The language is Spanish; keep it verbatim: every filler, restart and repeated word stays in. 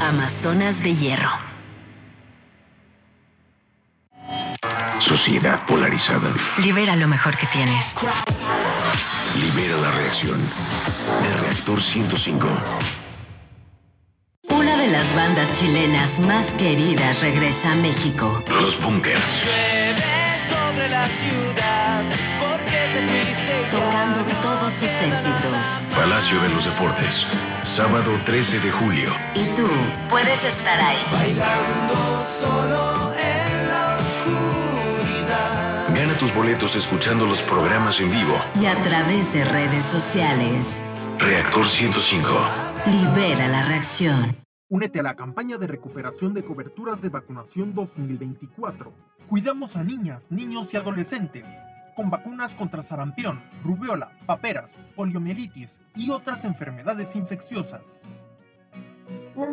Amazonas de Hierro. Sociedad polarizada. Libera lo mejor que tienes. Libera la reacción. De Reactor ciento cinco. Una de las bandas chilenas más queridas regresa a México. Los Bunkers. Llueve sobre la ciudad porque te fuiste. Tocando todos sus éxitos. Palacio de los Deportes. Sábado trece de julio. Y tú puedes estar ahí. Bailando solo en la oscuridad. Gana tus boletos escuchando los programas en vivo. Y a través de redes sociales. Reactor ciento cinco. Libera la reacción. Únete a la campaña de recuperación de coberturas de vacunación dos mil veinticuatro. Cuidamos a niñas, niños y adolescentes con vacunas contra sarampión, rubiola, paperas, poliomielitis y otras enfermedades infecciosas.